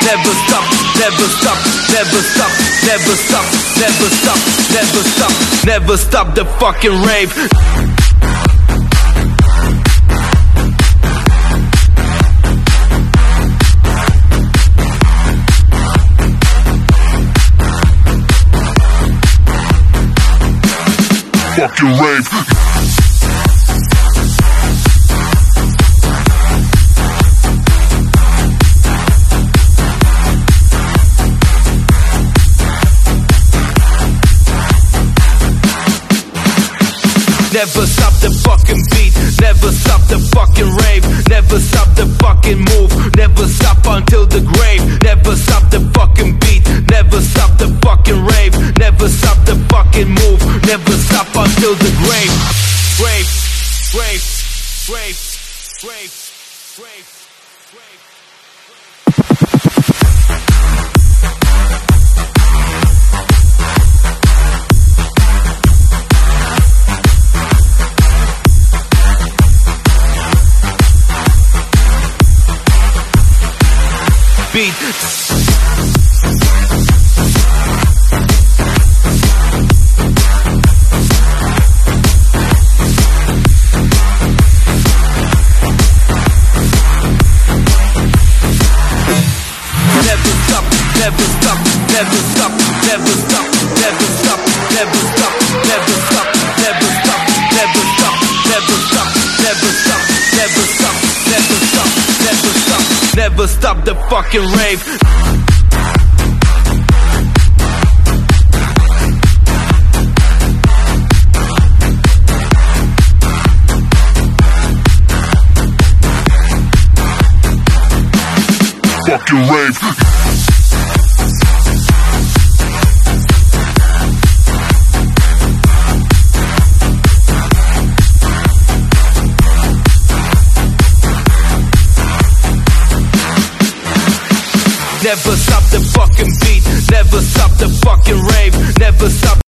never stop, never stop, never stop, never stop, never stop, never stop, never stop the fucking rave. Fucking rave. Never stop the fucking beat, never stop the fucking rave, never stop the fucking move, never stop until the grave, never stop the fucking beat, never stop the fucking rave, never stop the fucking move, never stop until the grave. Grave, grave, grave, grave, grave, grave. Beat. Never stop, never stop, never stop, never stop, never stop, never stop, never stop, never stop, never stop, never stop, never stop, never stop, never stop, never stop, never stop the fucking rave. Fucking rave. Never stop the fucking beat, never stop the fucking rave, never stop.